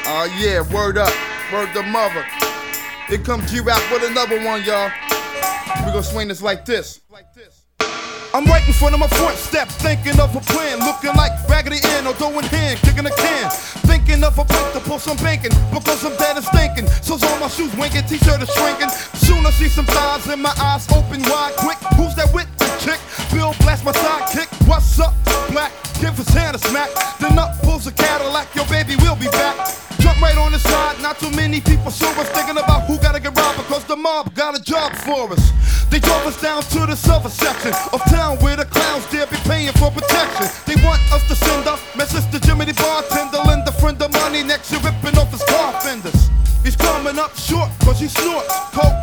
Yeah, word up, word to mother. Here comes G-Rap with another one, y'all. We gon' swing this like this. I'm right in front of my front step, thinking of a plan, looking like Raggedy Ann or dough in hand, kicking a can. Thinking of a break to pull some bacon, because I'm dead and stinking. So's all my shoes winking, t-shirt is shrinking. Soon I see some thighs and my eyes open wide quick. Who's that with the chick? Bill blast my sidekick. What's up, black? Give his hand a smack. Then up pulls a Cadillac, your baby will be back. Jump right on the side, not too many people saw us thinking about who gotta get robbed because the mob got a job for us. They drove us down to the silver section of town where the clowns dare be paying for protection. They want us to send a message to Jimmy the bartender, lend a friend of money next year ripping off his car fenders. He's coming up short cause he snorts coke